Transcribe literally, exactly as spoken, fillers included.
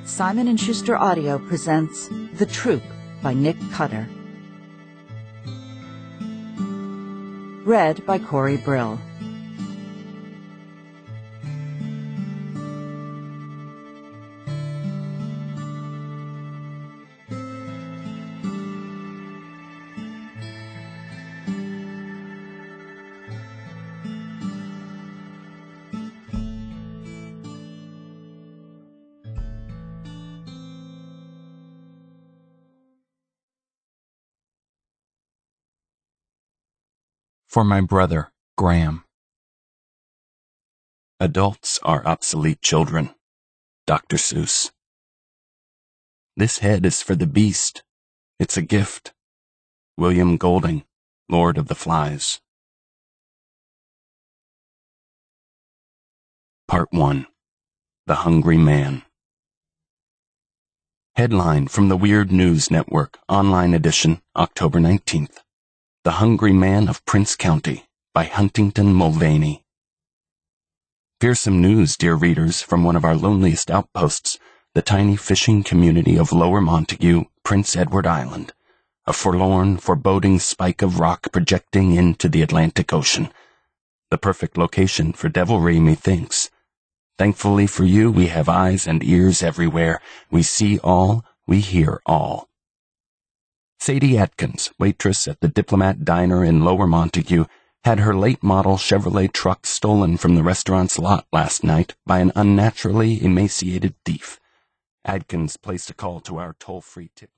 Simon and Schuster Audio presents The Troop by Nick Cutter. Read by Corey Brill. For my brother, Graham. Adults are obsolete children. Doctor Seuss. This head is for the beast. It's a gift. William Golding, Lord of the Flies. Part one. The Hungry Man. Headline from the Weird News Network, online edition, October nineteenth. The Hungry Man of Prince County, by Huntington Mulvaney. Fearsome news, dear readers, from one of our loneliest outposts, the tiny fishing community of Lower Montague, Prince Edward Island, a forlorn, foreboding spike of rock projecting into the Atlantic Ocean. The perfect location for devilry, methinks. Thankfully for you, we have eyes and ears everywhere. We see all, we hear all. Sadie Atkins, waitress at the Diplomat Diner in Lower Montague, had her late-model Chevrolet truck stolen from the restaurant's lot last night by an unnaturally emaciated thief. Adkins placed a call to our toll-free tip.